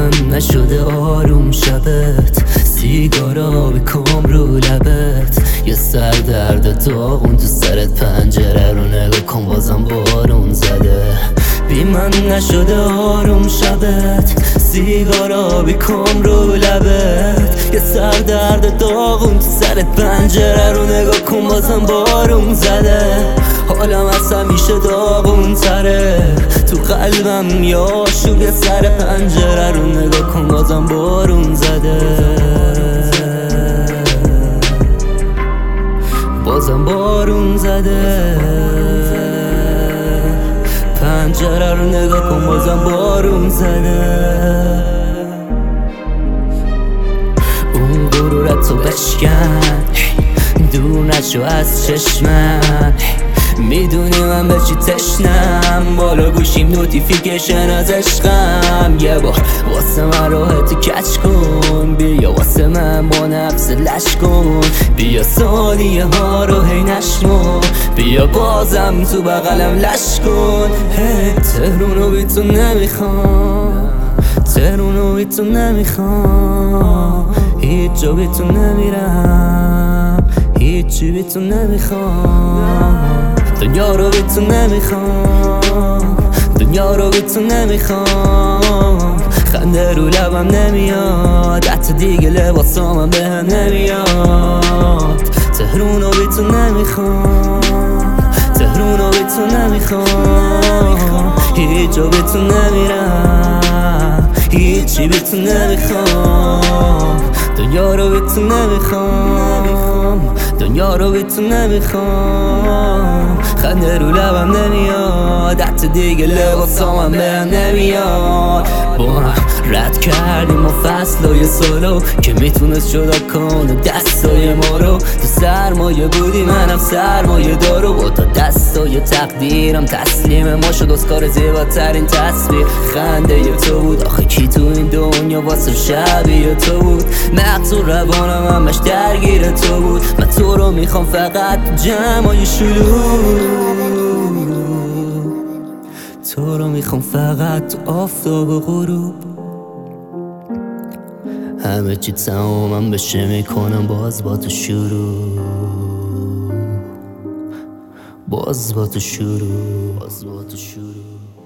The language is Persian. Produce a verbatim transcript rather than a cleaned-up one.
من نشده آروم شبت، سیگارا بکن رو لبت، یه سر درد داغون تو سرت، پنجره رو نگاه کن بازم بارون زده. بی من نشده آروم شبت، سیگارا بکن رو لبت، یه سر درد داغون تو سرت، پنجره رو نگاه کن بازم بارون زده. حالم از همیشه داغون تره، تو قلبم یا آشوب، یه سر پنجره رو نگاه کن بازم بارون زده، بازم بارون زده. پنجره رو نگاه کن بازم بارون زده. اون غرورتو بشکن، دور نشو از چشمم، میدونی من به چی تشنم، بالا گوشیم نوتیفیکیشن از عشقم. یه بار واسه من راحتو کچ کن، بیا واسه من با نفس لش کن، بیا ثانیه ها رو هی نشمر، بیا بازم تو بغلم لش کن. هی تهرونو بی تو نمیخوام، تهرونو بی تو نمیخوام، هیچ جا بی تو نمیرم، هیچی بی تو نمیخوام، دنیا رو بی تو نمیخوام، دنیا رو بی تو نمیخوام. خنده رو لبم نمیاد، حتی دیگه لباسامم به هم نمیاد. تهرونو بی تو نمیخوام، تهرونو بی تو نمیخوام، هیچ جا بی تو نمیرم، هیچی بی تو نمیخوام، دنیا رو بی تو نمیخوام، دنیا رو بی تو نمیخوام. خنده رو لبم نمیاد، حتی دیگه لباسامم به هم نمیاد. با هم رد کردیم ما فصلای سالو که میتونست جدا کنه دستای ما رو. تو سرمایه بودی منم سرمایه دارو، با تا دستای تقدیرم تسلیم ما شد. از کار زیباترین تصویر خنده ی تو بود، آخه کی تو این دنیا واسه شبیه تو بود. مغز و روانم همش درگیر تو بود، من تو رو میخوام فقط تو جمعای شلوغ، تو رو میخوام فقط تو آفتاب و غروب. همه چی تمامم بشه میکنم باز با تو شروع، باز با تو شروع، باز با تو شروع.